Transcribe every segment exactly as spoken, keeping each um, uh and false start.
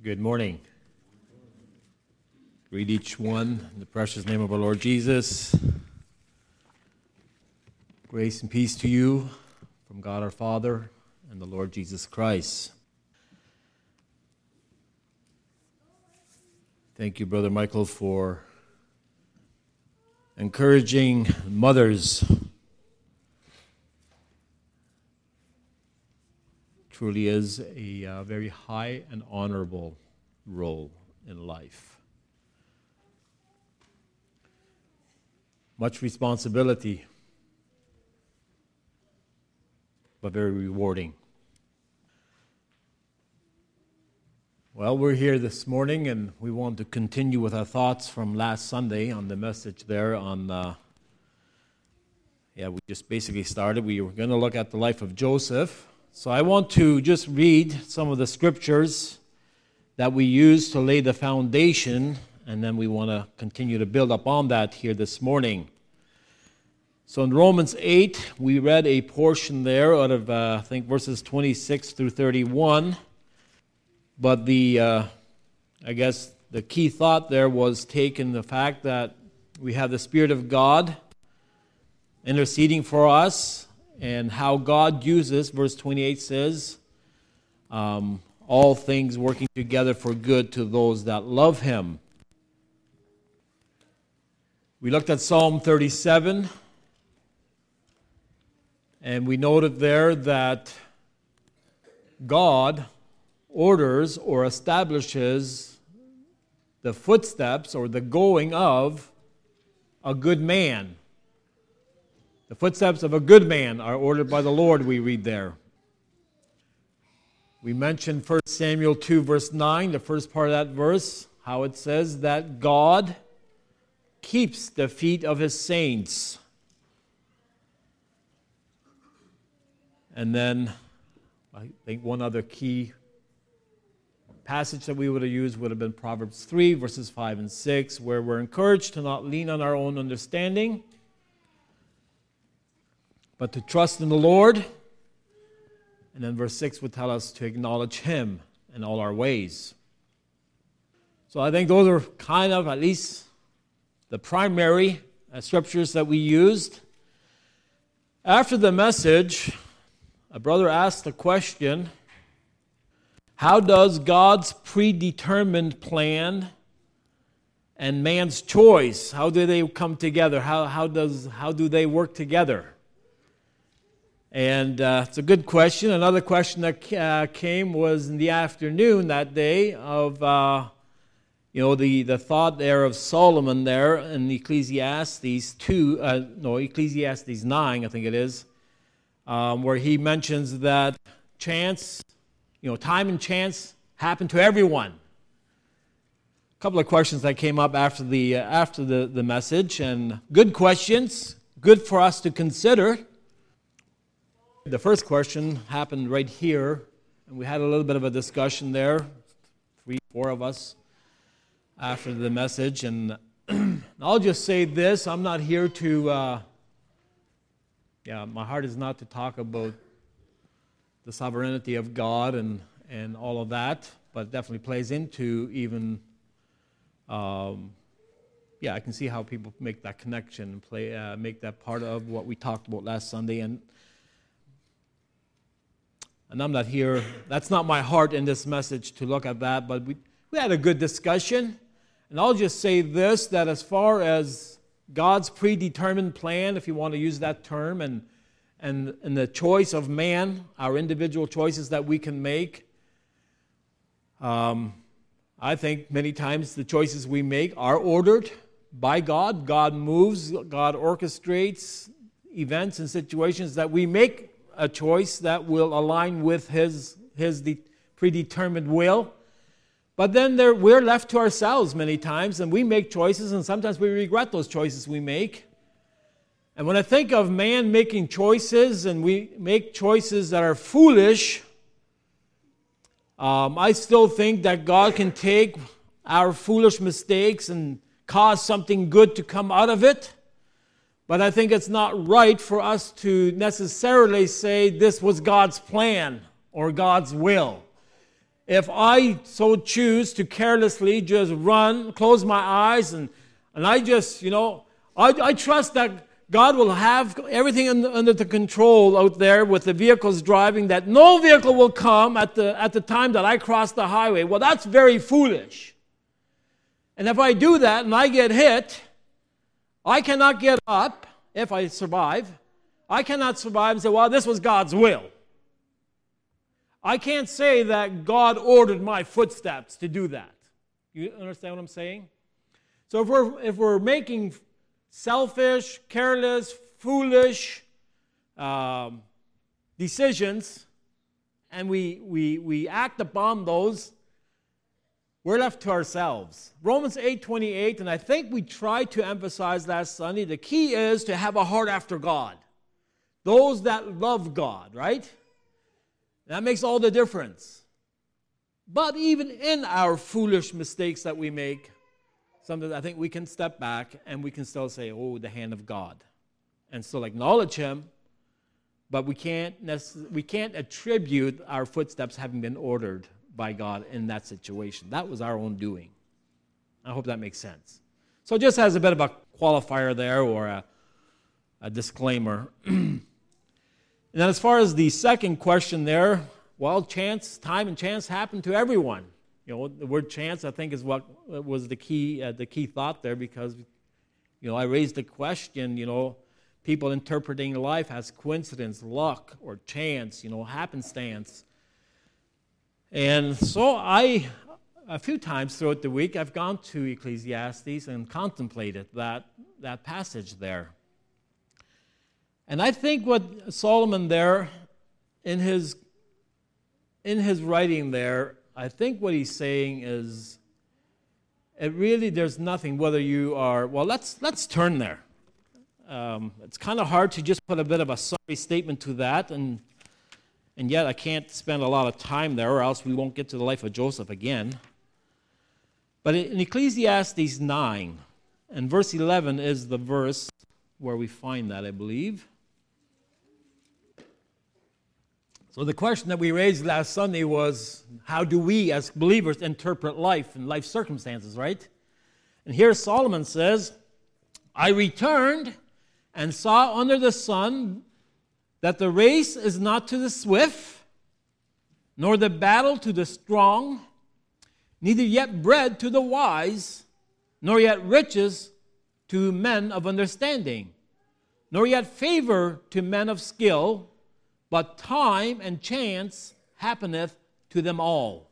Good morning. Greet each one in the precious name of our Lord Jesus. Grace and peace to you from God our Father and the Lord Jesus Christ. Thank you, Brother Michael, for encouraging mothers. Truly is a uh, very high and honorable role in life. Much responsibility, but very rewarding. Well, we're here this morning, and we want to continue with our thoughts from last Sunday on the message there on, uh, yeah, we just basically started. We were going to look at the life of Joseph. So I want to just read some of the scriptures that we use to lay the foundation, and then we want to continue to build upon that here this morning. So in Romans eight, we read a portion there out of, uh, I think, verses twenty-six through thirty-one. But the, uh, I guess, the key thought there was taking the fact that we have the Spirit of God interceding for us, and how God uses, verse twenty-eight says, um, all things working together for good to those that love Him. We looked at Psalm thirty-seven, and we noted there that God orders or establishes the footsteps or the going of a good man. The footsteps of a good man are ordered by the Lord, we read there. We mentioned First Samuel two, verse nine, the first part of that verse, how it says that God keeps the feet of His saints. And then I think one other key passage that we would have used would have been Proverbs three, verses five and six, where we're encouraged to not lean on our own understanding, but to trust in the Lord. And then verse six would tell us to acknowledge Him in all our ways. So I think those are kind of at least the primary uh, scriptures that we used. After the message, a brother asked the question, how does God's predetermined plan and man's choice, how do they come together? How, how, does, how do they work together? And uh, it's a good question. Another question that uh, came was in the afternoon that day of, uh, you know, the, the thought there of Solomon there in Ecclesiastes two, uh, no, Ecclesiastes nine, I think it is, um, where he mentions that chance, you know, time and chance happen to everyone. A couple of questions that came up after the uh, after the, the message, and good questions, good for us to consider. The first question happened right here, and we had a little bit of a discussion there, three, four of us, after the message. And I'll just say this, I'm not here to, uh, yeah, my heart is not to talk about the sovereignty of God and, and all of that, but it definitely plays into even, um, yeah, I can see how people make that connection and play, uh, make that part of what we talked about last Sunday. And And I'm not here, that's not my heart in this message to look at that, but we, we had a good discussion. And I'll just say this, that as far as God's predetermined plan, if you want to use that term, and, and, and the choice of man, our individual choices that we can make, um, I think many times the choices we make are ordered by God. God moves, God orchestrates events and situations that we make a choice that will align with His His de- predetermined will. But then there, we're left to ourselves many times, and we make choices, and sometimes we regret those choices we make. And when I think of man making choices, and we make choices that are foolish, um, I still think that God can take our foolish mistakes and cause something good to come out of it. But I think it's not right for us to necessarily say this was God's plan or God's will. if I so choose to carelessly just run, close my eyes, and, and I just, you know, I, I trust that God will have everything under, under the control out there with the vehicles driving, that no vehicle will come at the, at the time that I cross the highway. Well, that's very foolish. And if I do that and I get hit, I cannot get up if I survive. I cannot survive and say, well, this was God's will. I can't say that God ordered my footsteps to do that. You understand what I'm saying? So if we're, if we're making selfish, careless, foolish um, decisions, and we, we, we act upon those, we're left to ourselves. Romans eight twenty-eight, and I think we tried to emphasize last Sunday, the key is to have a heart after God. Those that love God, right? That makes all the difference. But even in our foolish mistakes that we make, sometimes I think we can step back and we can still say, oh, the hand of God. And still acknowledge Him, but we can't, necess- we can't attribute our footsteps having been ordered by God in that situation. That was our own doing. I hope that makes sense. So just as a bit of a qualifier there, or a, a disclaimer. And then as far as the second question there, well, chance, time and chance happen to everyone. You know, the word chance, I think, is what was the key, uh, the key thought there, because, you know, I raised the question, you know, people interpreting life as coincidence, luck, or chance, you know, happenstance. And so I, a few times throughout the week, I've gone to Ecclesiastes and contemplated that, that passage there. And I think what Solomon there, in his, in his writing there, I think what he's saying is, it really, there's nothing, whether you are, well, let's, let's turn there. Um, it's kind of hard to just put a bit of a summary statement to that, and and yet I can't spend a lot of time there, or else we won't get to the life of Joseph again. But in Ecclesiastes nine, and verse eleven is the verse where we find that, I believe. So the question that we raised last Sunday was, how do we as believers interpret life and life circumstances, right? And here Solomon says, I returned and saw under the sun that the race is not to the swift, nor the battle to the strong, neither yet bread to the wise, nor yet riches to men of understanding, nor yet favor to men of skill, but time and chance happeneth to them all.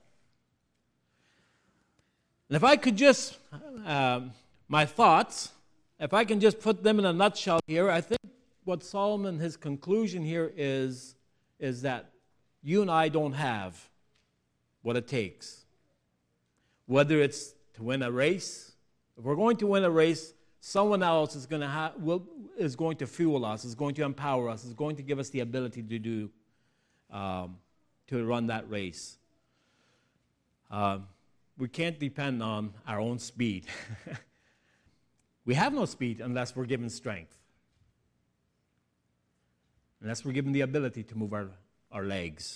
And if I could just, uh, my thoughts, if I can just put them in a nutshell here, I think what Solomon, his conclusion here is, is that you and I don't have what it takes. Whether it's to win a race, if we're going to win a race, someone else is going to ha- will, is going to fuel us, is going to empower us, is going to give us the ability to do, um, to run that race. Um, we can't depend on our own speed. We have no speed unless we're given strength. Unless we're given the ability to move our, our legs.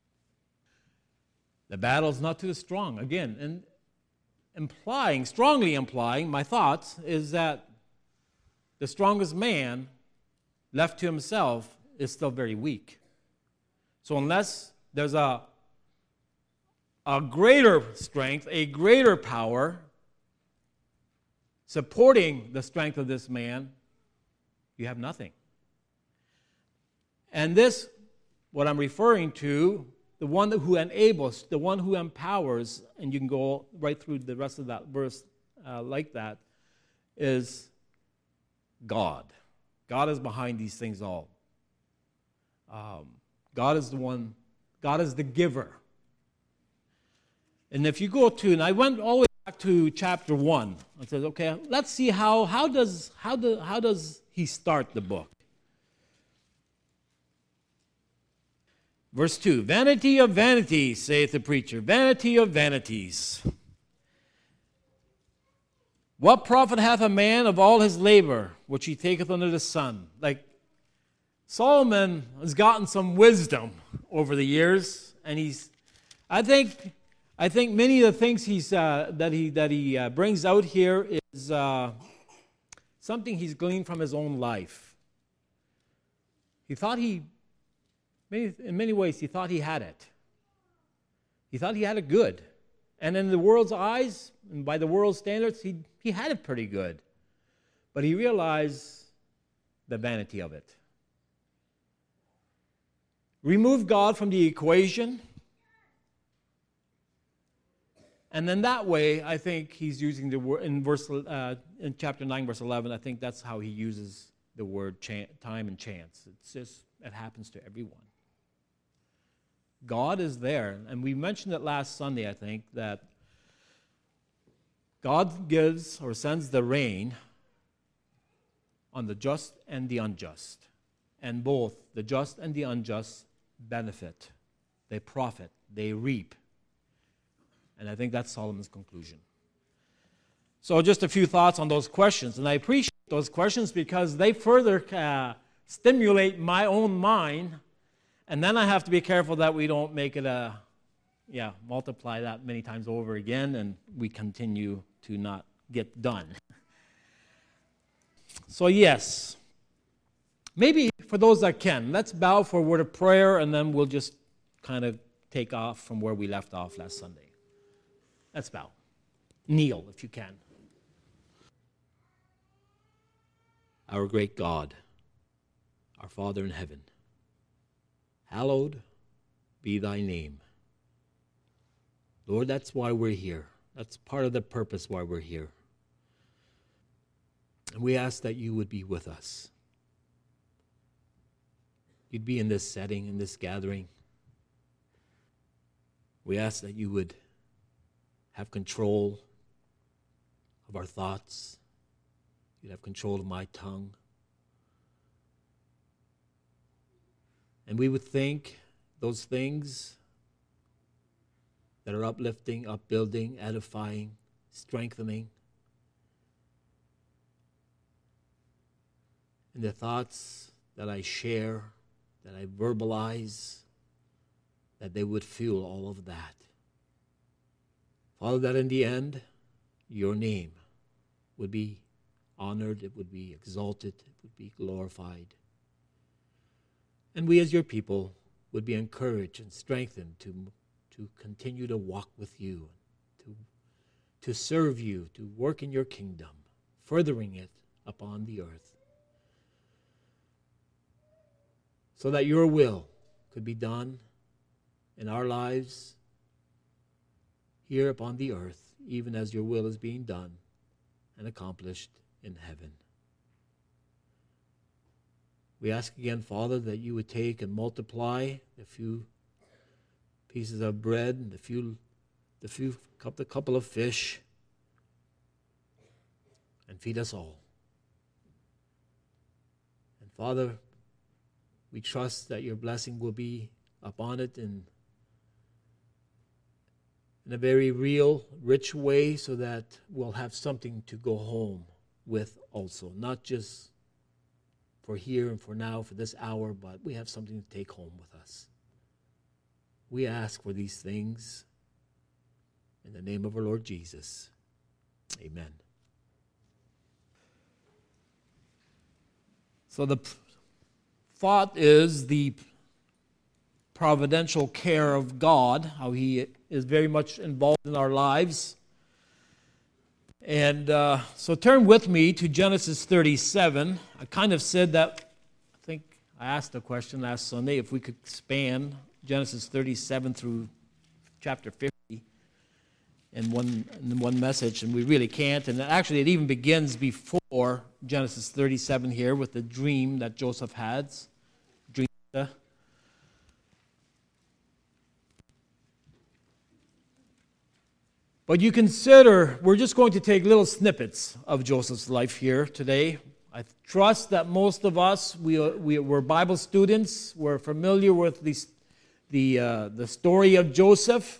The battle is not to the strong. Again, and implying, strongly implying, my thoughts, is that the strongest man, left to himself, is still very weak. So unless there's a, a greater strength, a greater power, supporting the strength of this man, you have nothing. And this, what I'm referring to, the one who enables, the one who empowers, and you can go right through the rest of that verse uh, like that, is God. God is behind these things all. Um, God is the one, God is the giver. And if you go to, and I went all the way back to chapter one, I said, okay, let's see how, how does, how do, how does he start the book? Verse two, vanity of vanities, saith the preacher, vanity of vanities. What profit hath a man of all his labor, which he taketh under the sun? Like, Solomon has gotten some wisdom over the years, and he's, I think I think many of the things he's uh, that he that he uh, brings out here is uh, something he's gleaned from his own life. He thought he, many, in many ways, he thought he had it. He thought he had it good, and in the world's eyes, and by the world's standards, he he had it pretty good. But he realized the vanity of it. Remove God from the equation. And then that way, I think he's using the word, in verse uh, in chapter nine, verse eleven, I think that's how he uses the word chan- time and chance. It's just, it happens to everyone. God is there. And we mentioned it last Sunday, I think, that God gives or sends the rain on the just and the unjust. And both the just and the unjust benefit. They profit. They reap. And I think that's Solomon's conclusion. So just a few thoughts on those questions. And I appreciate those questions because they further uh, stimulate my own mind. And then I have to be careful that we don't make it a, yeah, multiply that many times over again and we continue to not get done. So yes, maybe for those that can, let's bow for a word of prayer and then we'll just kind of take off from where we left off last Sunday. Let's bow. Kneel if you can. Our great God, our Father in heaven, hallowed be thy name. Lord, that's why we're here. That's part of the purpose why we're here. And we ask that you would be with us. You'd be in this setting, in this gathering. We ask that you would have control of our thoughts. You'd have control of my tongue. And we would think those things that are uplifting, upbuilding, edifying, strengthening. And the thoughts that I share, that I verbalize, that they would fuel all of that. Father, that in the end, your name would be honored, it would be exalted, it would be glorified. And we as your people would be encouraged and strengthened to, to continue to walk with you, to, to serve you, to work in your kingdom, furthering it upon the earth, so that your will could be done in our lives here upon the earth, even as your will is being done and accomplished in heaven. We ask again, Father, that you would take and multiply the few pieces of bread and the few, the few, the couple of fish, and feed us all. And Father, we trust that your blessing will be upon it in in a very real, rich way so that we'll have something to go home with also. Not just for here and for now, for this hour, but we have something to take home with us. We ask for these things in the name of our Lord Jesus. Amen. So the thought is the providential care of God, how he is very much involved in our lives. And uh, so turn with me to Genesis thirty-seven. I kind of said that, I think I asked the question last Sunday, if we could span Genesis thirty-seven through chapter fifty in one, in one message, and we really can't. And actually it even begins before Genesis thirty-seven here with the dream that Joseph had. Dream. But you consider, we're just going to take little snippets of Joseph's life here today. I trust that most of us, we, we were Bible students, we're familiar with the, the, uh, the story of Joseph.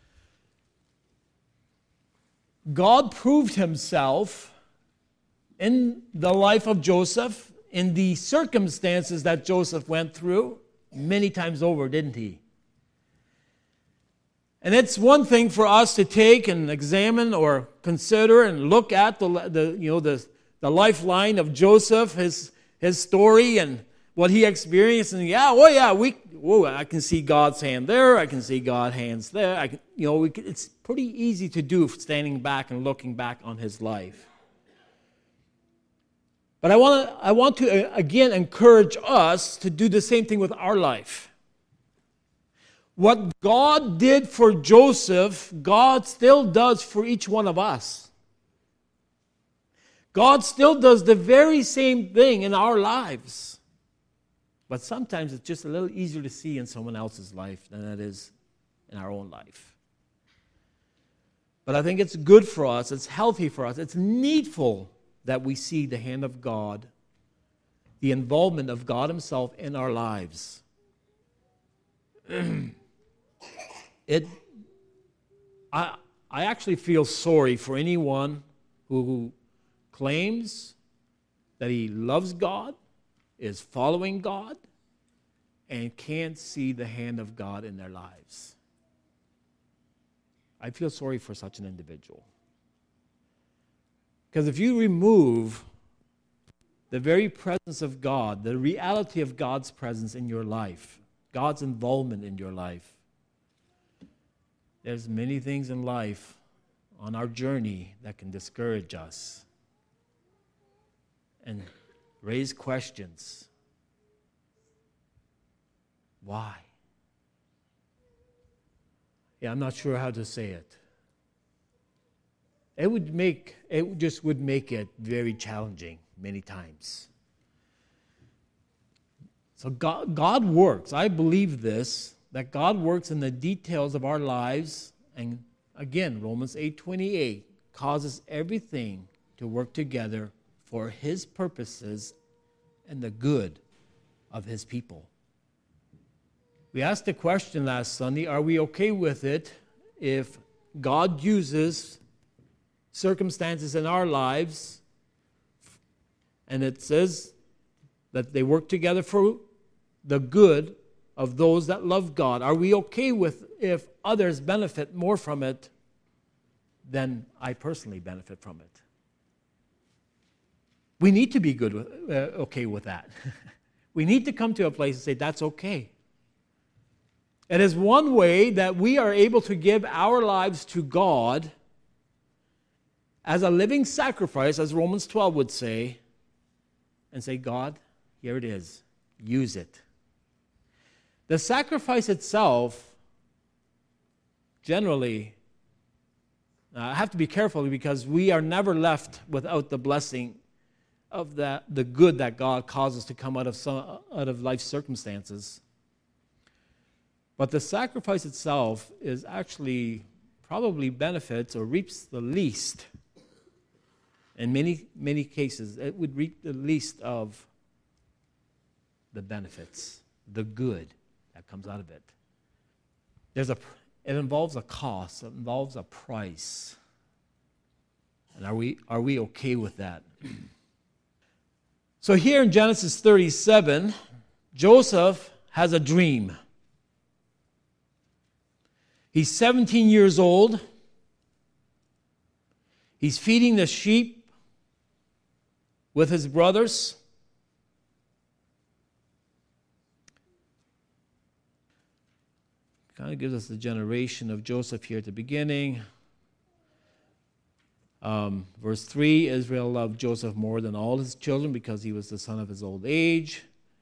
God proved himself in the life of Joseph, in the circumstances that Joseph went through, many times over, didn't he? And it's one thing for us to take and examine or consider and look at the, the you know the, the lifeline of Joseph, his his story and what he experienced, and yeah, well, yeah, we, whoa, I can see God's hand there, I can see God's hands there. I can, you know, we can, it's pretty easy to do standing back and looking back on his life. But I want to, I want to again encourage us to do the same thing with our life. What God did for Joseph, God still does for each one of us. God still does the very same thing in our lives. But sometimes it's just a little easier to see in someone else's life than it is in our own life. But I think it's good for us, it's healthy for us, it's needful that we see the hand of God, the involvement of God Himself in our lives. it, I, I actually feel sorry for anyone who, who claims that he loves God, is following God, and can't see the hand of God in their lives. I feel sorry for such an individual. Because if you remove the very presence of God, the reality of God's presence in your life, God's involvement in your life, there's many things in life on our journey that can discourage us and raise questions. Why? Yeah, I'm not sure how to say it. It would make, it just would make it very challenging many times. So God, God works. I believe this, that God works in the details of our lives. And again, Romans eight twenty-eight causes everything to work together for His purposes and the good of His people. We asked the question last Sunday, are we okay with it if God uses circumstances in our lives, and it says that they work together for the good of those that love God? Are we okay with if others benefit more from it than I personally benefit from it? We need to be good with, uh, okay with that. We need to come to a place and say, that's okay. It is one way that we are able to give our lives to God as a living sacrifice, as Romans twelve would say, and say, God, here it is. Use it. The sacrifice itself, generally, uh, I have to be careful because we are never left without the blessing of that, the good that God causes to come out of some, out of life's circumstances. But the sacrifice itself is actually probably benefits or reaps the least. In many, many cases, it would reap the least of the benefits, the good that comes out of it. There's a, it involves a cost, it involves a price. And are we, are we okay with that? So here in Genesis thirty-seven, Joseph has a dream. He's seventeen years old. He's feeding the sheep with his brothers. Kind of gives us the generation of Joseph here at the beginning. Um, verse three, Israel loved Joseph more than all his children because he was the son of his old age.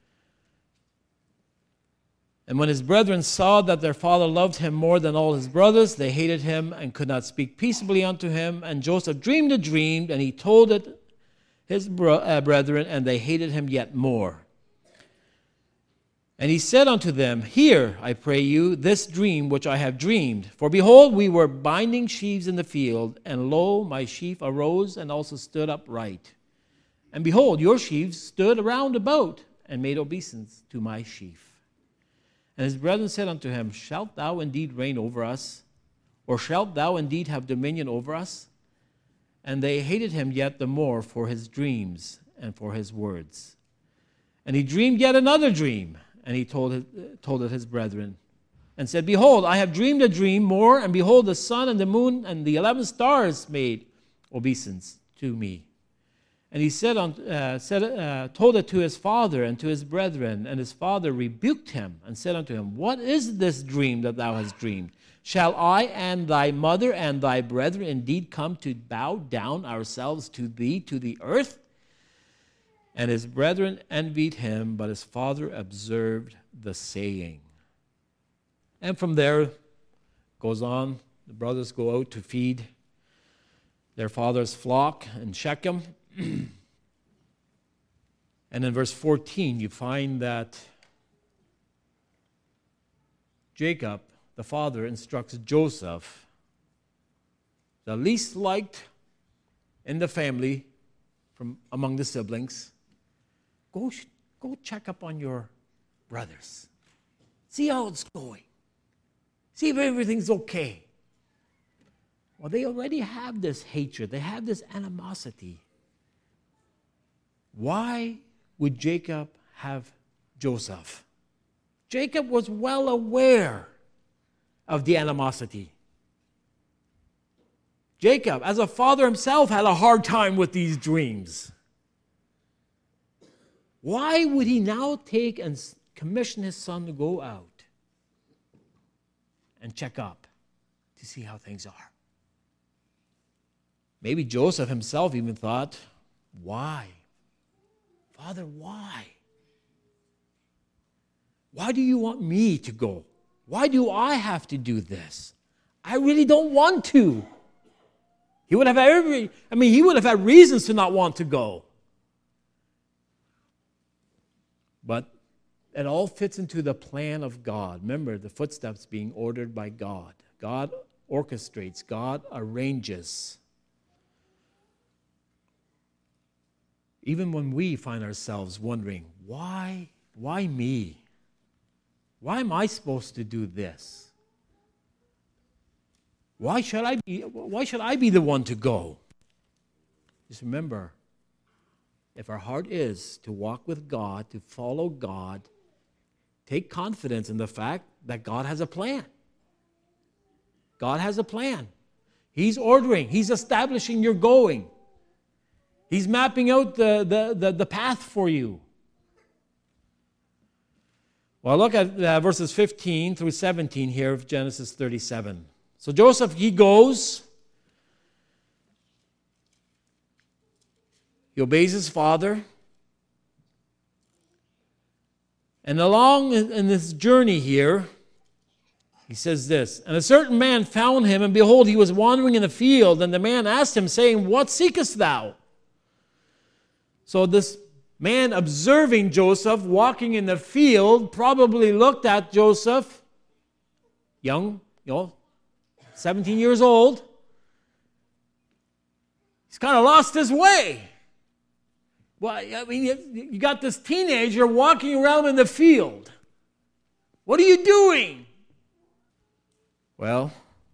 And when his brethren saw that their father loved him more than all his brothers, they hated him and could not speak peaceably unto him. And Joseph dreamed a dream, and he told it his bro- uh, brethren, and they hated him yet more. And he said unto them, Hear, I pray you, this dream which I have dreamed. For behold, we were binding sheaves in the field, and lo, my sheaf arose and also stood upright. And behold, your sheaves stood around about, and made obeisance to my sheaf. And his brethren said unto him, Shalt thou indeed reign over us? Or shalt thou indeed have dominion over us? And they hated him yet the more for his dreams and for his words. And he dreamed yet another dream, and he told it, told it his brethren. and said, Behold, I have dreamed a dream more, and behold, the sun and the moon and the eleven stars made obeisance to me. And he said, on, uh, said uh, told it to his father and to his brethren, and his father rebuked him and said unto him, What is this dream that thou hast dreamed? Shall I and thy mother and thy brethren indeed come to bow down ourselves to thee to the earth? And his brethren envied him, but his father observed the saying. And from there, goes on, the brothers go out to feed their father's flock in Shechem. And in verse fourteen, you find that Jacob, the father, instructs Joseph, the least liked in the family from among the siblings, go, go check up on your brothers. See how it's going. See if everything's okay. Well, they already have this hatred. They have this animosity. Why would Jacob have Joseph? Jacob was well aware of the animosity. Jacob, as a father himself, had a hard time with these dreams. Why would he now take and commission his son to go out and check up to see how things are? Maybe Joseph himself even thought, why? Father, why? Why do you want me to go? Why do I have to do this? I really don't want to. He would have every, I mean, he would have had reasons to not want to go. But it all fits into the plan of God. Remember, the footsteps being ordered by God. God orchestrates, God arranges. Even when we find ourselves wondering, why, why me? Why am I supposed to do this? Why should I be, why should I be the one to go? Just remember, if our heart is to walk with God, to follow God, take confidence in the fact that God has a plan. God has a plan. He's ordering. He's establishing your going. He's mapping out the, the, the, the path for you. Well, look at uh, verses fifteen through seventeen here of Genesis thirty-seven. So Joseph, he goes. He obeys his father. And along in this journey here, he says this, And a certain man found him, and behold, he was wandering in a field. And the man asked him, saying, What seekest thou? So this man observing Joseph walking in the field probably looked at Joseph, young, you know, seventeen years old. He's kind of lost his way. Well, I mean, you got this teenager walking around in the field. What are you doing? Well,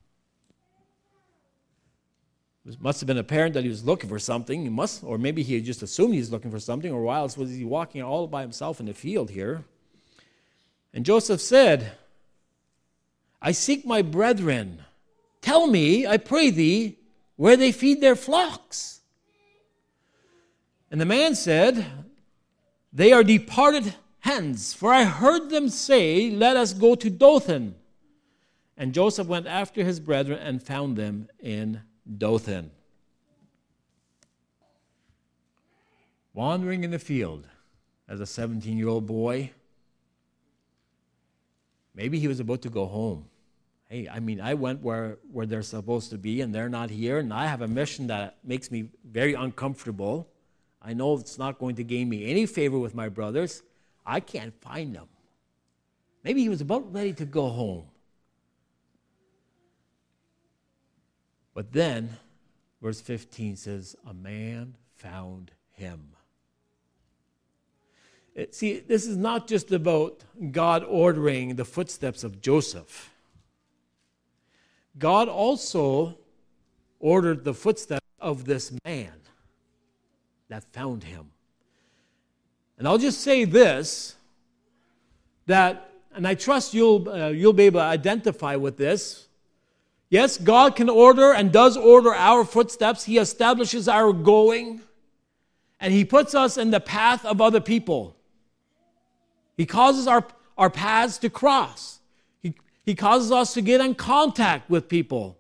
it must have been apparent that he was looking for something. He must, or maybe he had just assumed he was looking for something, or why else was he walking all by himself in the field here? And Joseph said, I seek my brethren. Tell me, I pray thee, where they feed their flocks. And the man said, They are departed hence, for I heard them say, Let us go to Dothan. And Joseph went after his brethren and found them in Dothan. Wandering in the field as a seventeen-year-old boy. Maybe he was about to go home. Hey, I mean, I went where, where they're supposed to be, and they're not here, and I have a mission that makes me very uncomfortable. I know it's not going to gain me any favor with my brothers. I can't find them. Maybe he was about ready to go home. But then, verse fifteen says, a man found him. It, see, this is not just about God ordering the footsteps of Joseph. God also ordered the footsteps of this man that found him. And I'll just say this, that and I trust you'll, uh, you'll be able to identify with this. Yes, God can order and does order our footsteps. He establishes our going, and He puts us in the path of other people. He causes our, our paths to cross. He, he causes us to get in contact with people.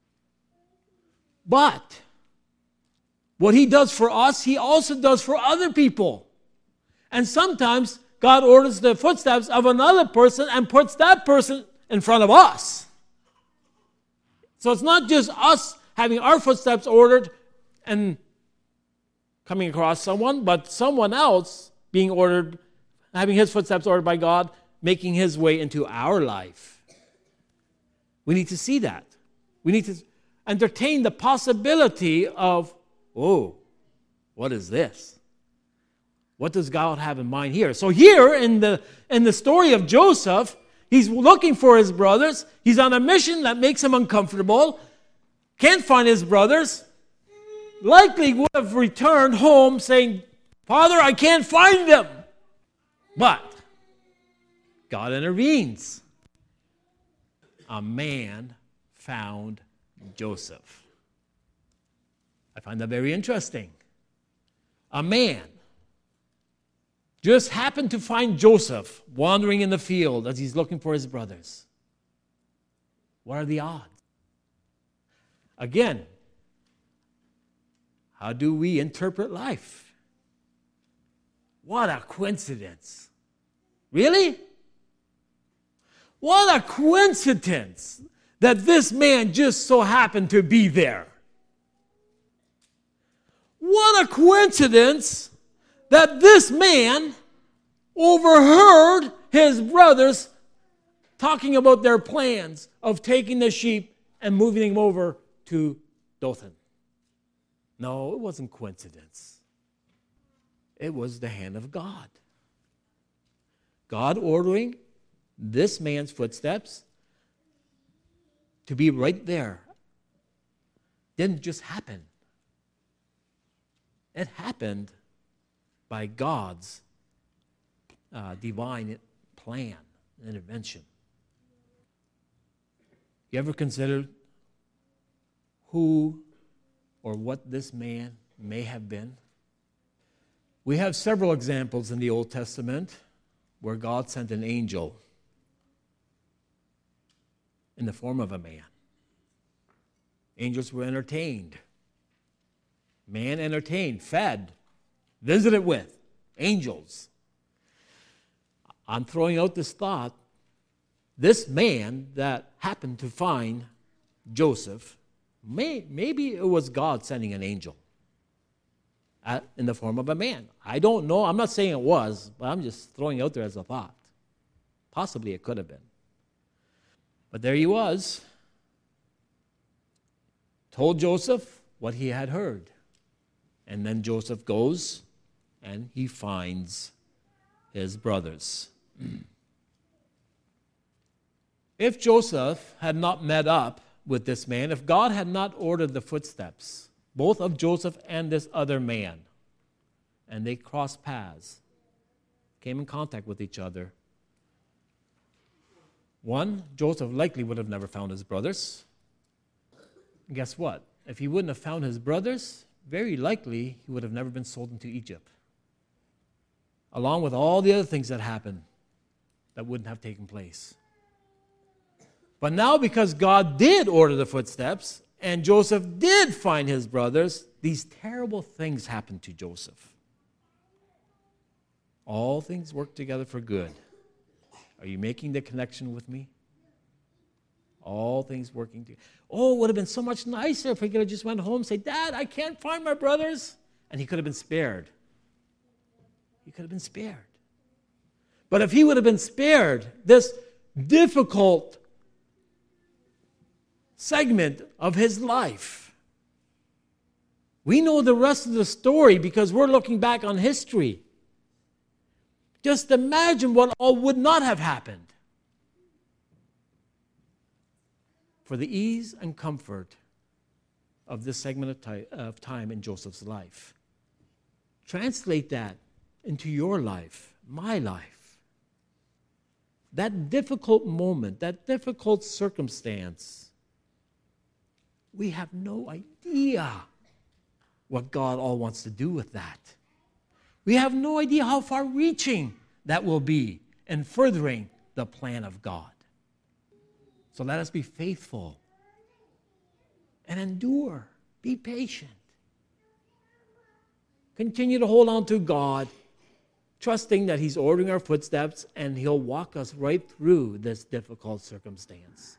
But what He does for us, He also does for other people. And sometimes God orders the footsteps of another person and puts that person in front of us. So it's not just us having our footsteps ordered and coming across someone, but someone else being ordered, having his footsteps ordered by God, making his way into our life. We need to see that. We need to entertain the possibility of, oh, what is this? What does God have in mind here? So here in the in the story of Joseph, he's looking for his brothers. He's on a mission that makes him uncomfortable. Can't find his brothers. Likely would have returned home saying, Father, I can't find them. But God intervenes. A man found Joseph. I find that very interesting. A man just happened to find Joseph wandering in the field as he's looking for his brothers. What are the odds? Again, how do we interpret life? What a coincidence. Really? What a coincidence that this man just so happened to be there. What a coincidence that this man overheard his brothers talking about their plans of taking the sheep and moving them over to Dothan. No, it wasn't coincidence. It was the hand of God. God ordering this man's footsteps to be right there. Didn't just happen. It happened by God's uh, divine plan, intervention. You ever considered who or what this man may have been? We have several examples in the Old Testament where God sent an angel in the form of a man. Angels were entertained. Man entertained, fed, visited with angels. I'm throwing out this thought. This man that happened to find Joseph, may, maybe it was God sending an angel at, in the form of a man. I don't know. I'm not saying it was, but I'm just throwing it out there as a thought. Possibly it could have been. But there he was. Told Joseph what he had heard. And then Joseph goes and he finds his brothers. If Joseph had not met up with this man, if God had not ordered the footsteps, both of Joseph and this other man, and they crossed paths, came in contact with each other, one, Joseph likely would have never found his brothers. And guess what? If he wouldn't have found his brothers, very likely he would have never been sold into Egypt. Along with all the other things that happened that wouldn't have taken place. But now because God did order the footsteps and Joseph did find his brothers, these terrible things happened to Joseph. All things work together for good. Are you making the connection with me? All things working together. Oh, it would have been so much nicer if he could have just went home and said, Dad, I can't find my brothers. And he could have been spared. He could have been spared. But if he would have been spared this difficult segment of his life, we know the rest of the story because we're looking back on history. Just imagine what all would not have happened. For the ease and comfort of this segment of, ty- of time in Joseph's life. Translate that into your life, my life. that difficult moment, that difficult circumstance, we have no idea what God all wants to do with that. We have no idea how far-reaching that will be in furthering the plan of God. So let us be faithful and endure. Be patient. Continue to hold on to God, trusting that He's ordering our footsteps and He'll walk us right through this difficult circumstance.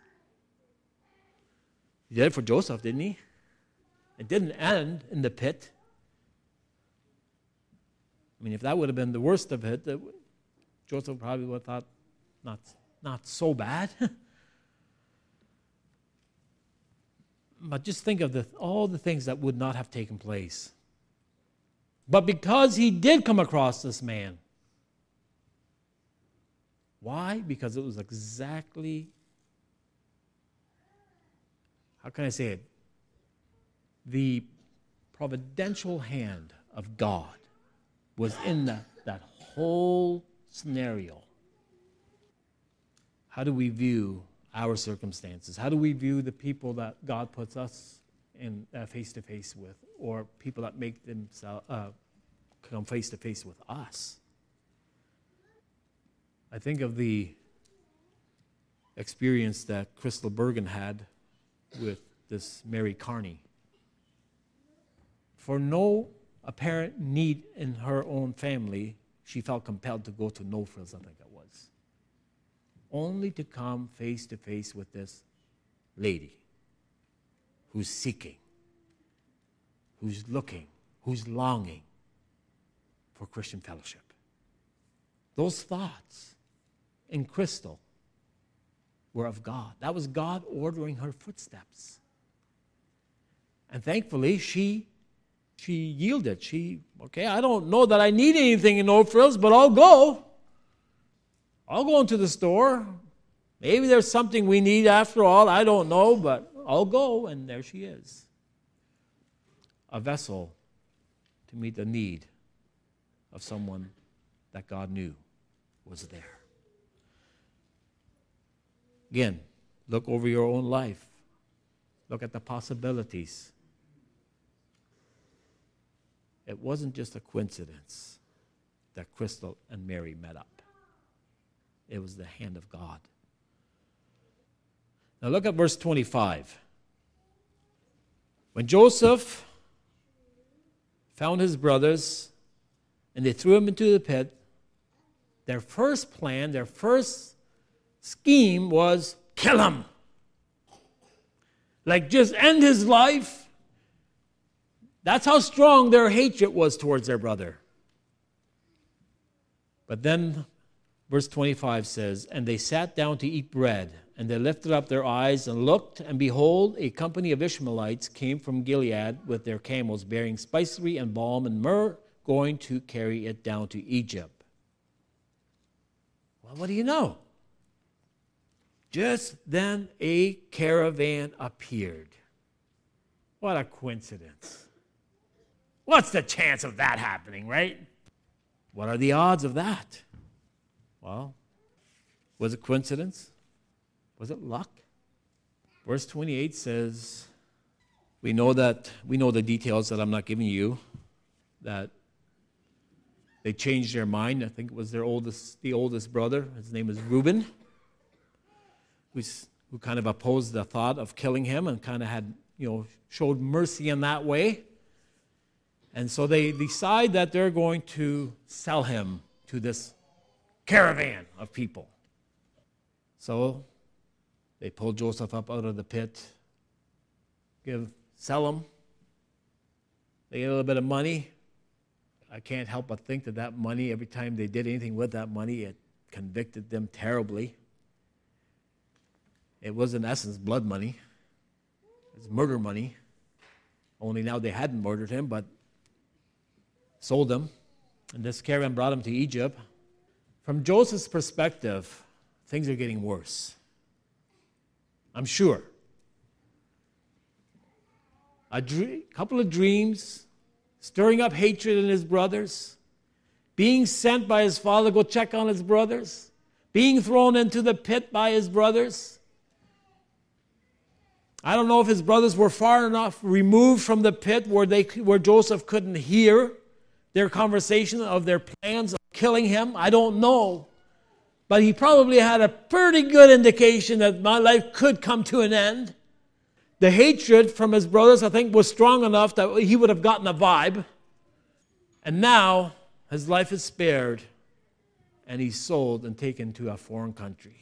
He did it for Joseph, didn't He? It didn't end in the pit. I mean, if that would have been the worst of it, Joseph probably would have thought, not, not so bad. But just think of the, all the things that would not have taken place. But because he did come across this man. Why? Because it was exactly, how can I say it? The providential hand of God was in that, that whole scenario. How do we view our circumstances? How do we view the people that God puts us in uh, face-to-face with, or people that make themselves uh, come face-to-face with us? I think of the experience that Crystal Bergen had with this Mary Carney. For no apparent need in her own family, she felt compelled to go to No Frills, I think it was. Only to come face to face with this lady who's seeking, who's looking, who's longing for Christian fellowship. Those thoughts in Crystal were of God. That was God ordering her footsteps. And thankfully, she she yielded. She, okay, I don't know that I need anything in No Frills, but I'll go. I'll go into the store. Maybe there's something we need after all. I don't know, but I'll go. And there she is. A vessel to meet the need of someone that God knew was there. Again, look over your own life. Look at the possibilities. It wasn't just a coincidence that Crystal and Mary met up. It was the hand of God. Now look at verse twenty-five. When Joseph found his brothers and they threw him into the pit, their first plan, their first scheme was kill him. Like just end his life. That's how strong their hatred was towards their brother. But then verse twenty-five says, and they sat down to eat bread, and they lifted up their eyes and looked, and behold, a company of Ishmaelites came from Gilead with their camels, bearing spicery and balm and myrrh, going to carry it down to Egypt. Well, what do you know? Just then a caravan appeared. What a coincidence. What's the chance of that happening, right? What are the odds of that? Well, was it coincidence? Was it luck? Verse twenty-eight says, we know that, we know the details that I'm not giving you, that they changed their mind. I think it was their oldest, the oldest brother. His name is Reuben, who's, who kind of opposed the thought of killing him and kind of had, you know, showed mercy in that way. And so they decide that they're going to sell him to this caravan of people. So they pull Joseph up out of the pit, give, sell him. They get a little bit of money. I can't help but think that that money, every time they did anything with that money, it convicted them terribly. It was in essence blood money. It's murder money. Only now they hadn't murdered him, but sold him. And this caravan brought him to Egypt. From Joseph's perspective, things are getting worse. I'm sure. A dream, couple of dreams, stirring up hatred in his brothers, being sent by his father to go check on his brothers, being thrown into the pit by his brothers. I don't know if his brothers were far enough removed from the pit where they where Joseph couldn't hear their conversation of their plans of killing him. I don't know. But he probably had a pretty good indication that my life could come to an end. The hatred from his brothers, I think, was strong enough that he would have gotten a vibe. And now his life is spared, and he's sold and taken to a foreign country.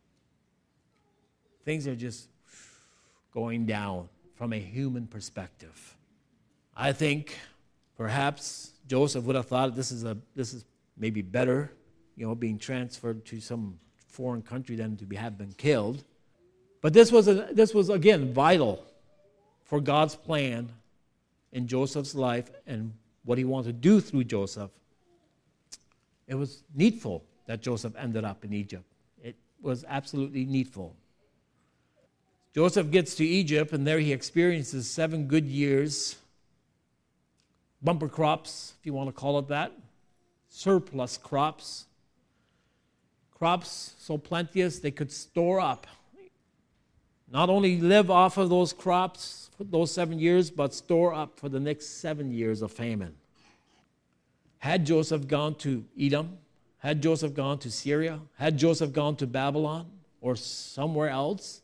Things are just going down from a human perspective. I think perhaps Joseph would have thought this is a this is maybe better, you know, being transferred to some foreign country than to be, have been killed. But this was a, this was again vital for God's plan in Joseph's life and what he wanted to do through Joseph. It was needful that Joseph ended up in Egypt. It was absolutely needful. Joseph gets to Egypt, and there he experiences seven good years, bumper crops, if you want to call it that, surplus crops, crops so plenteous they could store up. Not only live off of those crops for those seven years, but store up for the next seven years of famine. Had Joseph gone to Edom, had Joseph gone to Syria, had Joseph gone to Babylon or somewhere else,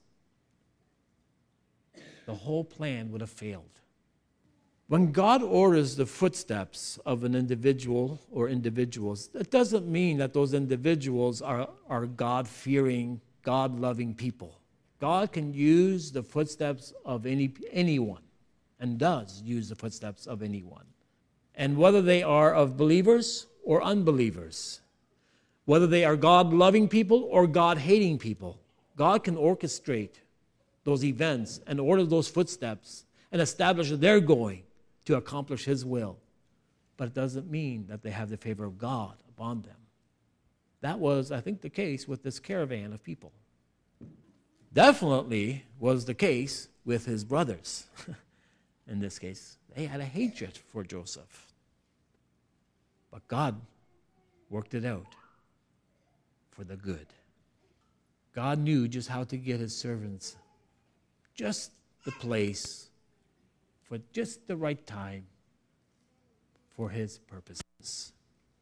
the whole plan would have failed. When God orders the footsteps of an individual or individuals, that doesn't mean that those individuals are, are God-fearing, God-loving people. God can use the footsteps of any anyone, and does use the footsteps of anyone. And whether they are of believers or unbelievers, whether they are God-loving people or God-hating people, God can orchestrate those events and order those footsteps and establish that they're going to accomplish his will. But it doesn't mean that they have the favor of God upon them. That was, I think, the case with this caravan of people. Definitely was the case with his brothers. In this case, they had a hatred for Joseph. But God worked it out for the good. God knew just how to get his servants just the place for just the right time for his purposes.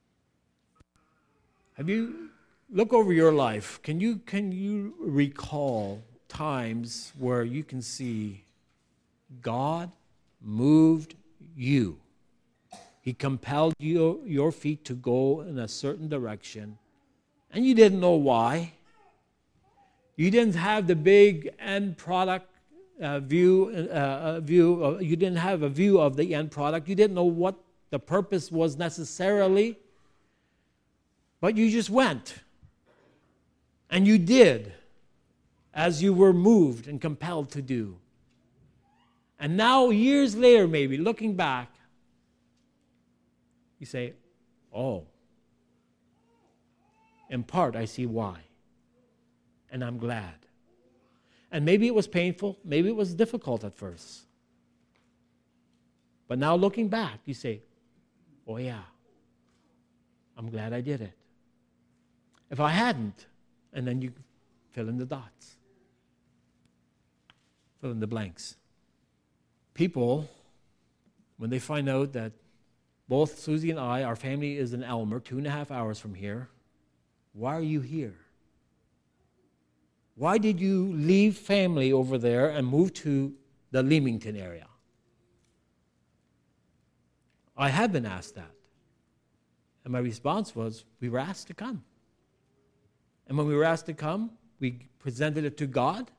Have you look over your life? Can you can you recall times where you can see God moved you? He compelled you, your feet to go in a certain direction, and you didn't know why. You didn't have the big end product uh, view. Uh, view. Uh, you didn't have a view of the end product. You didn't know what the purpose was necessarily, but you just went. And you did as you were moved and compelled to do. And now, years later, maybe, looking back, you say, oh, in part, I see why. And I'm glad. And maybe it was painful. Maybe it was difficult at first. But now, looking back, you say, oh, yeah, I'm glad I did it. If I hadn't, and then you fill in the dots. Fill in the blanks. People, when they find out that both Susie and I, our family is in Elmer, two and a half hours from here, why are you here? Why did you leave family over there and move to the Leamington area? I have been asked that. And my response was, we were asked to come. And when we were asked to come, we presented it to God,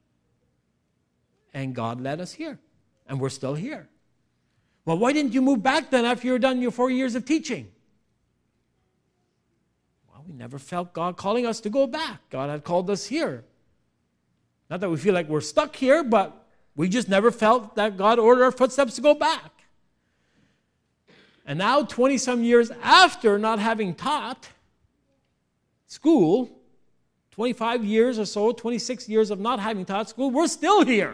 and God led us here. And we're still here. Well, why didn't you move back then after you were done your four years of teaching? Well, we never felt God calling us to go back. God had called us here. Not that we feel like we're stuck here, but we just never felt that God ordered our footsteps to go back. And now, twenty-some years after not having taught school, twenty-five years or so, twenty-six years of not having taught school, we're still here.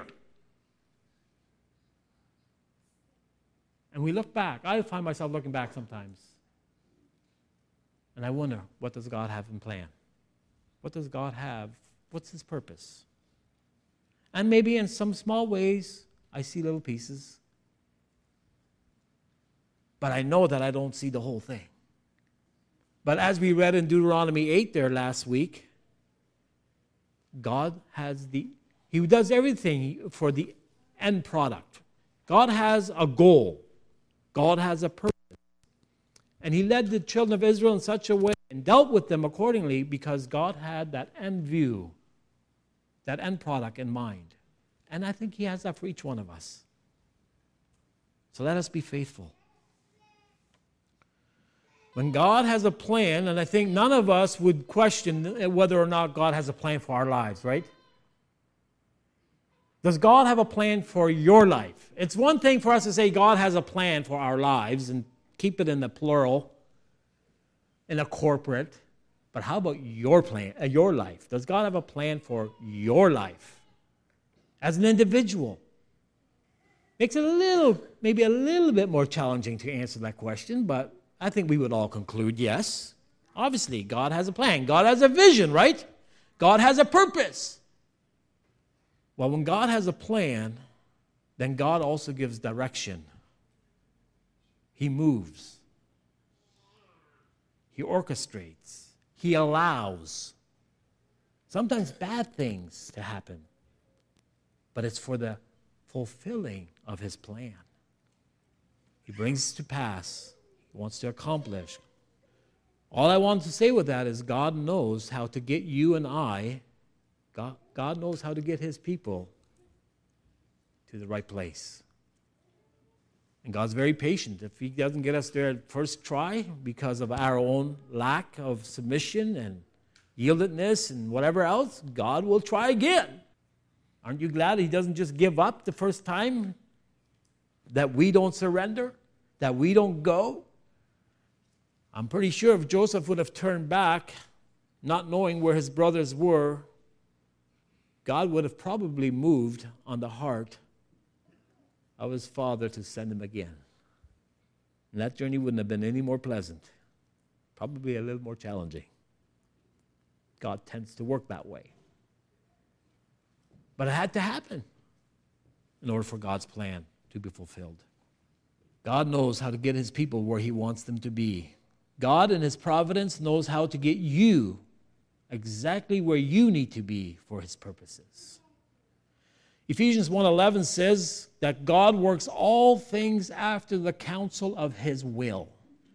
And we look back. I find myself looking back sometimes. And I wonder, what does God have in plan? What does God have? What's his purpose? And maybe in some small ways, I see little pieces. But I know that I don't see the whole thing. But as we read in Deuteronomy eight there last week, God has the, he does everything for the end product. God has a goal. God has a purpose. And he led the children of Israel in such a way and dealt with them accordingly because God had that end view, that end product in mind. And I think he has that for each one of us. So let us be faithful. When God has a plan, and I think none of us would question whether or not God has a plan for our lives, right? Does God have a plan for your life? It's one thing for us to say God has a plan for our lives and keep it in the plural, in a corporate. But how about your plan, uh, your life? Does God have a plan for your life as an individual? Makes it a little, maybe a little bit more challenging to answer that question, but I think we would all conclude yes. Obviously, God has a plan. God has a vision, right? God has a purpose. Well, when God has a plan, then God also gives direction. He moves. He orchestrates. He allows. Sometimes bad things to happen. But it's for the fulfilling of his plan. He brings it to pass. He wants to accomplish. All I want to say with that is God knows how to get you and I, God, God knows how to get his people to the right place. And God's very patient. If he doesn't get us there at first try because of our own lack of submission and yieldedness and whatever else, God will try again. Aren't you glad he doesn't just give up the first time? That we don't surrender? That we don't go? I'm pretty sure if Joseph would have turned back, not knowing where his brothers were, God would have probably moved on the heart of his father to send him again. And that journey wouldn't have been any more pleasant. Probably a little more challenging. God tends to work that way. But it had to happen in order for God's plan to be fulfilled. God knows how to get his people where he wants them to be. God in his providence knows how to get you exactly where you need to be for his purposes. Ephesians one eleven says that God works all things after the counsel of his will.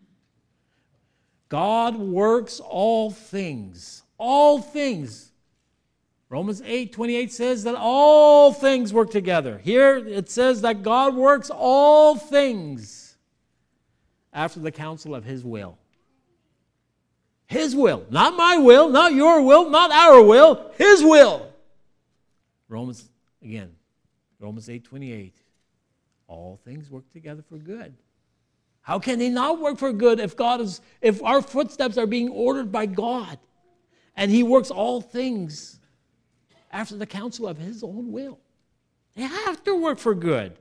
God works all things. All things. Romans eight twenty-eight says that all things work together. Here it says that God works all things after the counsel of his will. His will. Not my will, not your will, not our will. His will. Romans, again, Romans eight twenty-eight. All things work together for good. How can they not work for good if God is, if our footsteps are being ordered by God and he works all things after the counsel of his own will? They have to work for good.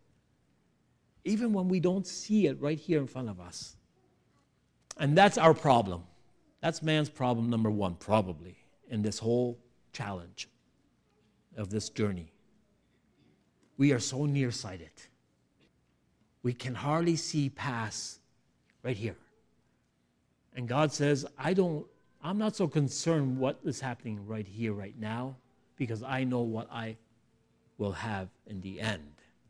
Even when we don't see it right here in front of us. And that's our problem. That's man's problem number one, probably, in this whole challenge of this journey. We are so nearsighted. We can hardly see past right here. And God says, I don't, I'm not so concerned what is happening right here, right now, because I know what I will have in the end.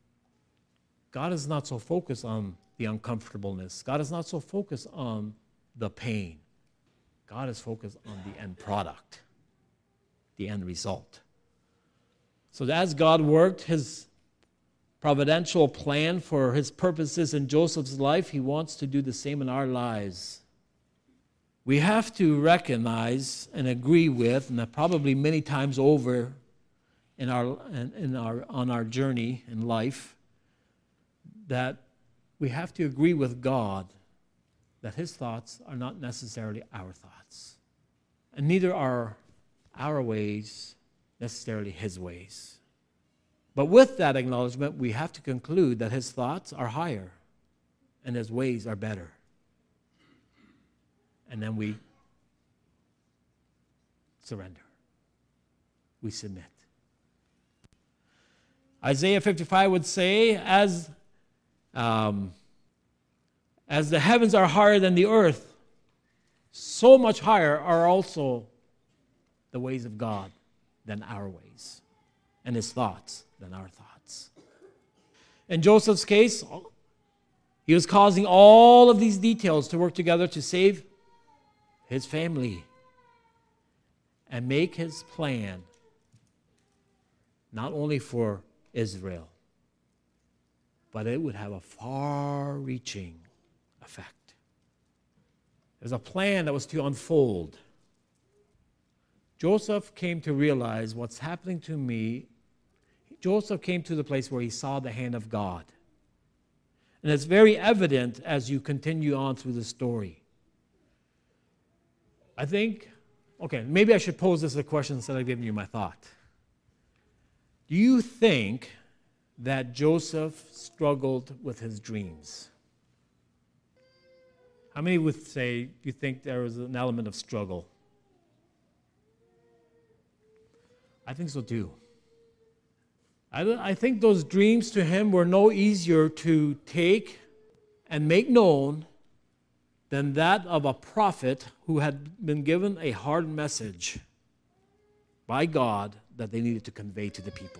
God is not so focused on the uncomfortableness. God is not so focused on the pain. God is focused on the end product, the end result. So as God worked his providential plan for his purposes in Joseph's life, he wants to do the same in our lives. We have to recognize and agree with, and probably many times over in our, in our, on our journey in life, that we have to agree with God that his thoughts are not necessarily our thoughts. And neither are our ways necessarily his ways. But with that acknowledgement, we have to conclude that his thoughts are higher and his ways are better. And then we surrender. We submit. Isaiah fifty-five would say, as, um, as the heavens are higher than the earth, so much higher are also the ways of God than our ways, and his thoughts than our thoughts. In Joseph's case, he was causing all of these details to work together to save his family and make his plan not only for Israel, but it would have a far-reaching effect. There's a plan that was to unfold. Joseph came to realize what's happening to me. Joseph came to the place where he saw the hand of God. And it's very evident as you continue on through the story. I think, okay, maybe I should pose this as a question instead of giving you my thought. Do you think that Joseph struggled with his dreams? How many would say you think there was an element of struggle? I think so too. I, I think those dreams to him were no easier to take and make known than that of a prophet who had been given a hard message by God that they needed to convey to the people.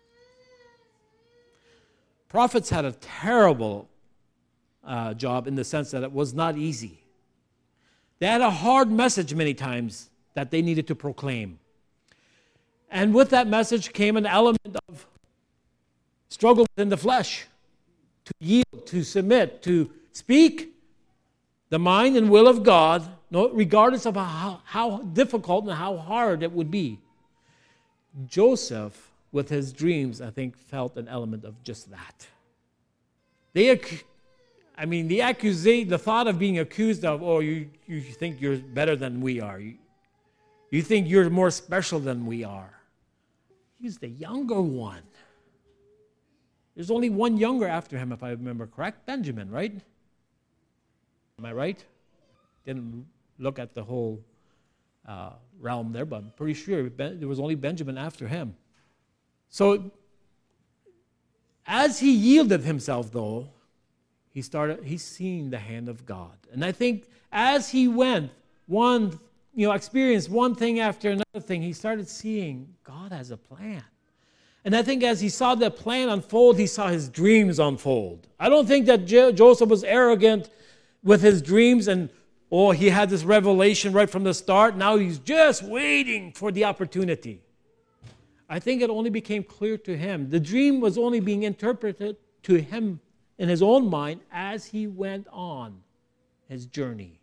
Prophets had a terrible uh, job in the sense that it was not easy. They had a hard message many times that they needed to proclaim. And with that message came an element of struggle within the flesh, to yield, to submit, to speak the mind and will of God, regardless of how, how difficult and how hard it would be. Joseph, with his dreams, I think, felt an element of just that. They, I mean, the accusation, the thought of being accused of, oh, you, you think you're better than we are. You, you think you're more special than we are. He's the younger one. There's only one younger after him, if I remember correct. Benjamin, right? Am I right? Didn't look at the whole uh, realm there, but I'm pretty sure ben, there was only Benjamin after him. So, as he yielded himself, though, he started. He's seen the hand of God, and I think as he went, one, you know, experienced one thing after another thing, he started seeing God has a plan. And I think as he saw the plan unfold, he saw his dreams unfold. I don't think that Jo- Joseph was arrogant with his dreams and, oh, he had this revelation right from the start. Now he's just waiting for the opportunity. I think it only became clear to him. The dream was only being interpreted to him in his own mind as he went on his journey.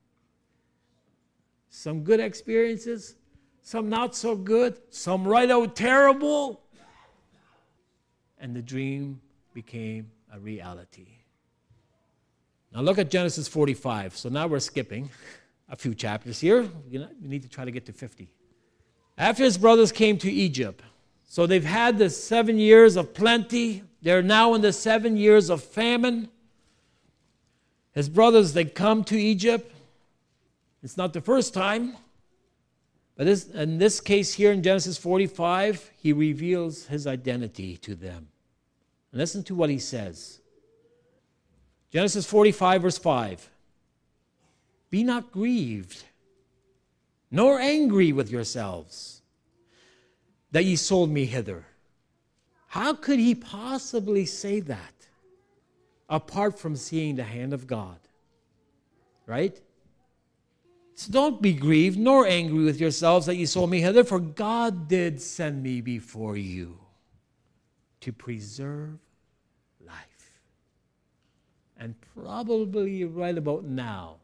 Some good experiences, some not so good, some right out terrible. And the dream became a reality. Now look at Genesis forty-five. So now we're skipping a few chapters here. You know, we need to try to get to fifty. After his brothers came to Egypt, so they've had the seven years of plenty. They're now in the seven years of famine. His brothers, they come to Egypt. It's not the first time. But this, in this case here in Genesis forty-five, he reveals his identity to them. And listen to what he says. Genesis forty-five, verse five. Be not grieved, nor angry with yourselves, that ye sold me hither. How could he possibly say that apart from seeing the hand of God? Right? So don't be grieved nor angry with yourselves that ye sold me hither, for God did send me before you to preserve life. And probably right about now,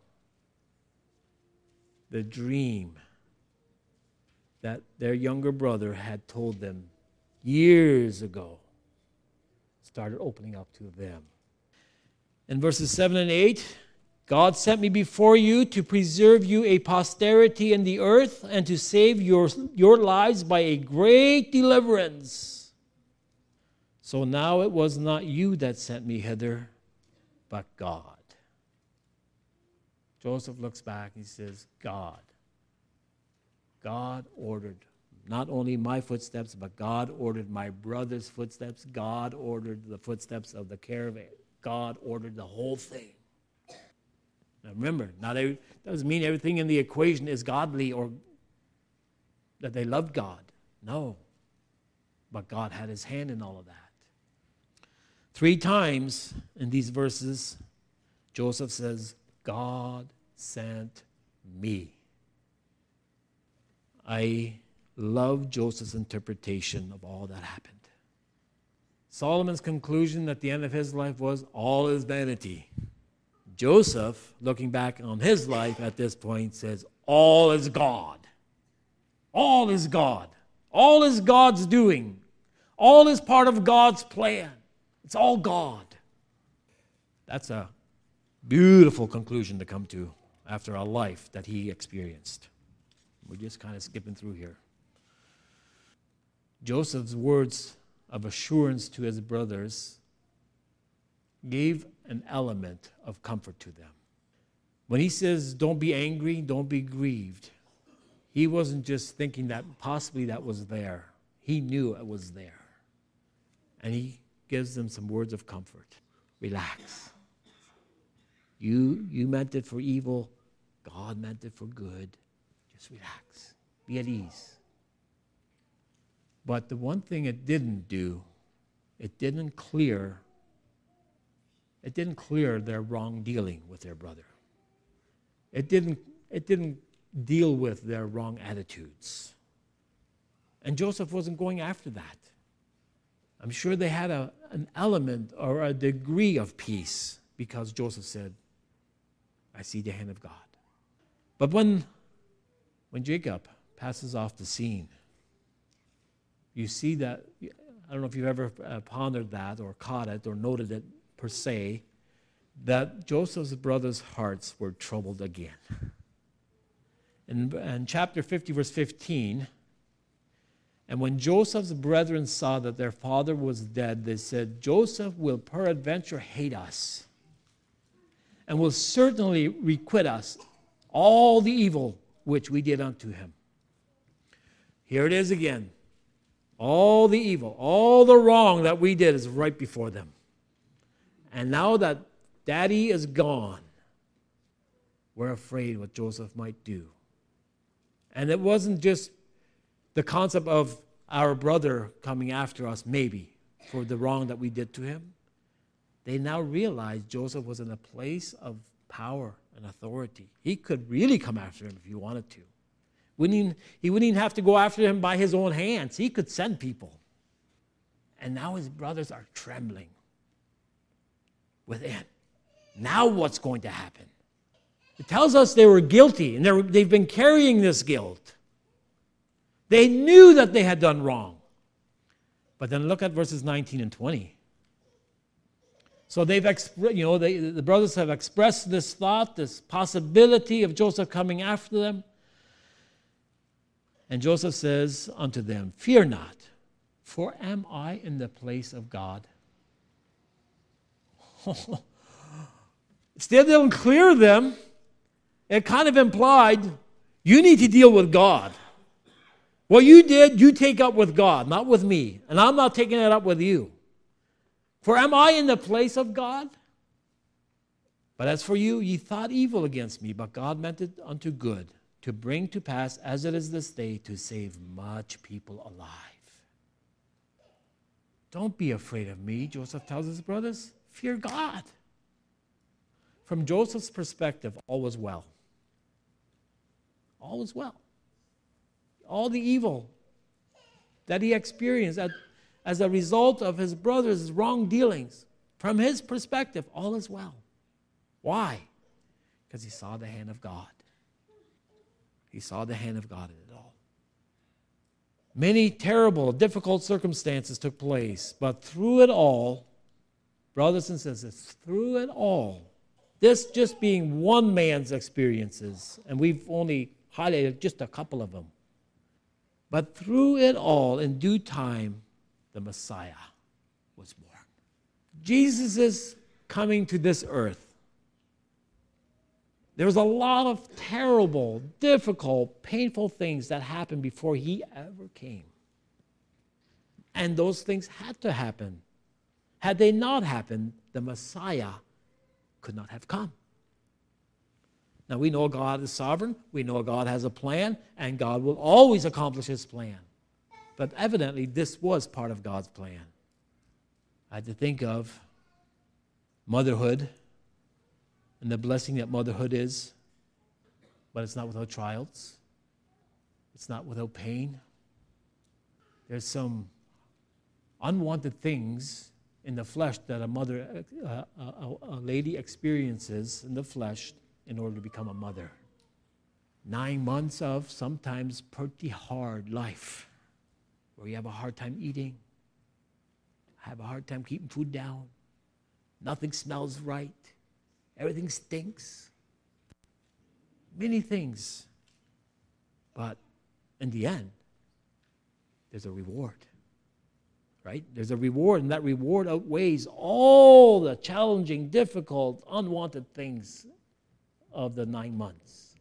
the dream that their younger brother had told them years ago started opening up to them. In verses seven and eight, God sent me before you to preserve you a posterity in the earth and to save your, your lives by a great deliverance. So now it was not you that sent me hither, but God. Joseph looks back and he says, God. God ordered not only my footsteps, but God ordered my brother's footsteps. God ordered the footsteps of the caravan. God ordered the whole thing. Now remember, not every, doesn't mean everything in the equation is godly or that they loved God. No. But God had his hand in all of that. Three times in these verses, Joseph says, God sent me. I love Joseph's interpretation of all that happened. Solomon's conclusion at the end of his life was, all is vanity. Joseph, looking back on his life at this point, says, all is God. All is God. All is God's doing. All is part of God's plan. It's all God. That's a beautiful conclusion to come to after a life that he experienced. We're just kind of skipping through here. Joseph's words of assurance to his brothers gave an element of comfort to them. When he says, don't be angry, don't be grieved, he wasn't just thinking that possibly that was there. He knew it was there. And he gives them some words of comfort. Relax. You, you meant it for evil. God meant it for good. Just relax. Be at ease. But the one thing it didn't do, it didn't clear, it didn't clear their wrong dealing with their brother. It didn't, it didn't deal with their wrong attitudes. And Joseph wasn't going after that. I'm sure they had a, an element or a degree of peace because Joseph said, I see the hand of God. But when, when Jacob passes off the scene, you see that, I don't know if you've ever uh, pondered that or caught it or noted it per se, that Joseph's brothers' hearts were troubled again. In, in chapter fifty, verse fifteen, and when Joseph's brethren saw that their father was dead, they said, Joseph will peradventure hate us and will certainly requite us all the evil which we did unto him. Here it is again. All the evil, all the wrong that we did is right before them. And now that Daddy is gone, we're afraid what Joseph might do. And it wasn't just the concept of our brother coming after us, maybe, for the wrong that we did to him. They now realized Joseph was in a place of power and authority. He could really come after him if he wanted to. Wouldn't even, he wouldn't even have to go after him by his own hands. He could send people. And now his brothers are trembling within. Now what's going to happen? It tells us they were guilty, and were, they've been carrying this guilt. They knew that they had done wrong. But then look at verses nineteen and twenty. So they've, exp- you know, they, the brothers have expressed this thought, this possibility of Joseph coming after them. And Joseph says unto them, fear not, for am I in the place of God? Still didn't clear them. It kind of implied, you need to deal with God. What you did, you take up with God, not with me. And I'm not taking it up with you. For am I in the place of God? But as for you, ye thought evil against me, but God meant it unto good, to bring to pass, as it is this day, to save much people alive. Don't be afraid of me, Joseph tells his brothers. Fear God. From Joseph's perspective, all was well. All was well. All the evil that he experienced at, as a result of his brothers' wrong dealings, from his perspective, all is well. Why? Because he saw the hand of God. He saw the hand of God in it all. Many terrible, difficult circumstances took place, but through it all, brothers and sisters, through it all, this just being one man's experiences, and we've only highlighted just a couple of them, but through it all, in due time, the Messiah was born. Jesus' coming to this earth There was a lot of terrible, difficult, painful things that happened before he ever came. And those things had to happen. Had they not happened, the Messiah could not have come. Now, we know God is sovereign. We know God has a plan, and God will always accomplish his plan. But evidently, this was part of God's plan. I had to think of motherhood and the blessing that motherhood is, but it's not without trials. It's not without pain. There's some unwanted things in the flesh that a mother, uh, a, a lady experiences in the flesh in order to become a mother. Nine months of sometimes pretty hard life, where you have a hard time eating, have a hard time keeping food down, nothing smells right, everything stinks, many things. But in the end, there's a reward. Right? There's a reward, and that reward outweighs all the challenging, difficult, unwanted things of the nine months.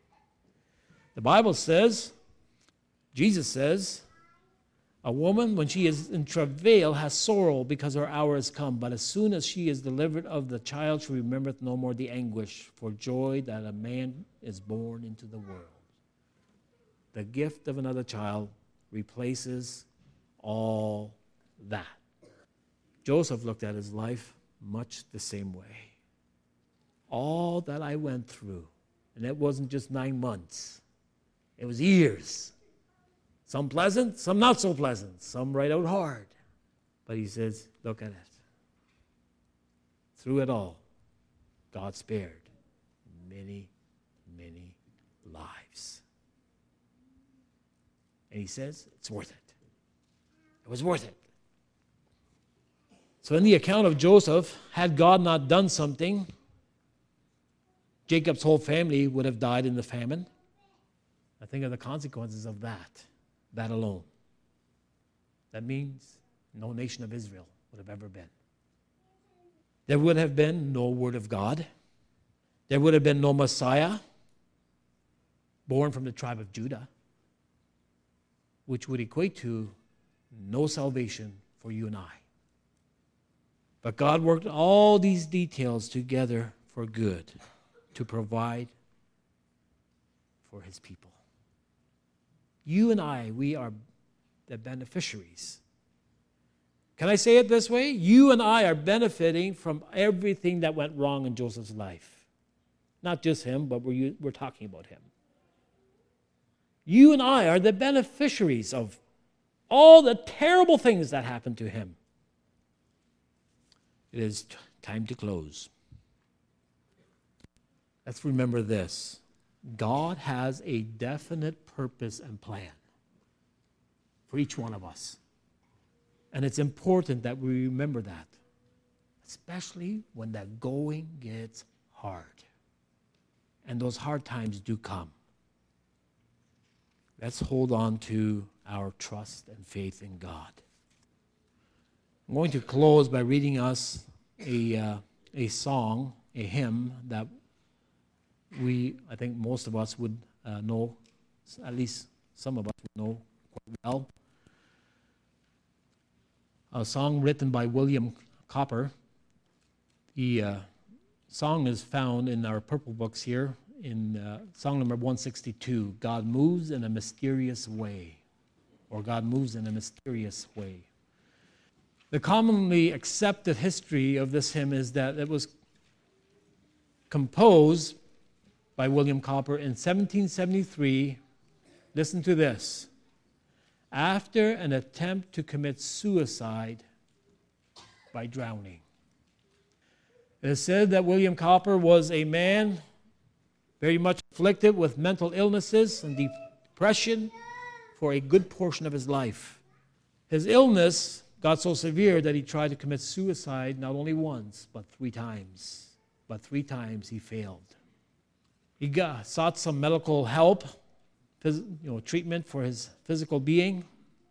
The Bible says, Jesus says, a woman, when she is in travail, has sorrow because her hour has come. But as soon as she is delivered of the child, she remembereth no more the anguish for joy that a man is born into the world. The gift of another child replaces all that. Joseph looked at his life much the same way. All that I went through, and it wasn't just nine months, it was years. Some pleasant, some not so pleasant, some right out hard. But he says, look at it. Through it all, God spared many, many lives. And he says, it's worth it. It was worth it. So in the account of Joseph, had God not done something, Jacob's whole family would have died in the famine. I think of the consequences of that, that alone. That means no nation of Israel would have ever been. There would have been no word of God. There would have been no Messiah born from the tribe of Judah, which would equate to no salvation for you and I. But God worked all these details together for good, to provide for his people. You and I, we are the beneficiaries. Can I say it this way? You and I are benefiting from everything that went wrong in Joseph's life. Not just him, but we're, we're talking about him. You and I are the beneficiaries of all the terrible things that happened to him. It is t- time to close. Let's remember this. God has a definite purpose and plan for each one of us. And it's important that we remember that, especially when the going gets hard. And those hard times do come. Let's hold on to our trust and faith in God. I'm going to close by reading us a, uh, a song, a hymn that we, I think most of us would uh, know, at least some of us would know quite well. A song written by William Cowper. The uh, song is found in our purple books here in uh, song number one sixty-two, God Moves in a Mysterious Way, or God Moves in a Mysterious Way. The commonly accepted history of this hymn is that it was composed by William Cowper in seventeen seventy-three. Listen to this. After an attempt to commit suicide by drowning. It is said that William Cowper was a man very much afflicted with mental illnesses and depression for a good portion of his life. His illness got so severe that he tried to commit suicide not only once, but three times. But three times he failed. He got, sought some medical help, phys, you know, treatment for his physical being,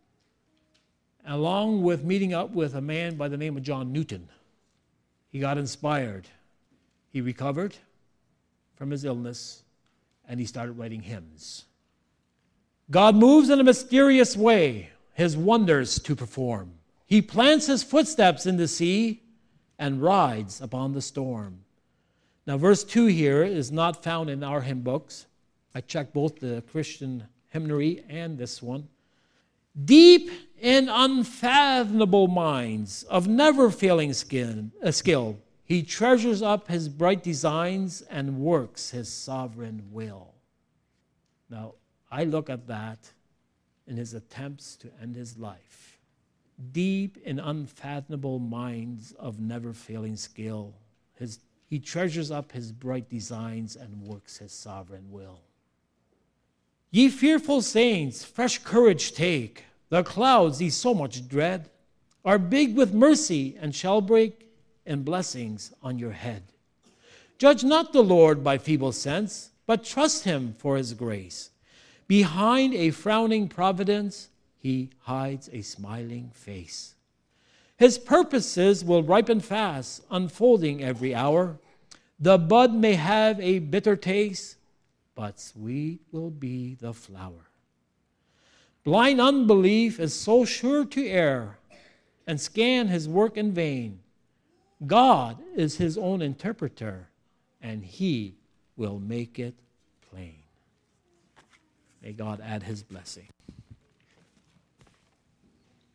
along with meeting up with a man by the name of John Newton. He got inspired. He recovered from his illness, and he started writing hymns. God moves in a mysterious way, his wonders to perform. He plants his footsteps in the sea and rides upon the storm. Now, verse two here is not found in our hymn books. I checked both the Christian hymnary and this one. Deep in unfathomable minds of never-failing skin, uh, skill, he treasures up his bright designs and works his sovereign will. Now, I look at that in his attempts to end his life. Deep in unfathomable minds of never-failing skill, his, he treasures up his bright designs and works his sovereign will. Ye fearful saints, fresh courage take. The clouds ye so much dread are big with mercy and shall break in blessings on your head. Judge not the Lord by feeble sense, but trust him for his grace. Behind a frowning providence, he hides a smiling face. His purposes will ripen fast, unfolding every hour. The bud may have a bitter taste, but sweet will be the flower. Blind unbelief is so sure to err and scan his work in vain. God is his own interpreter, and he will make it plain. May God add his blessing.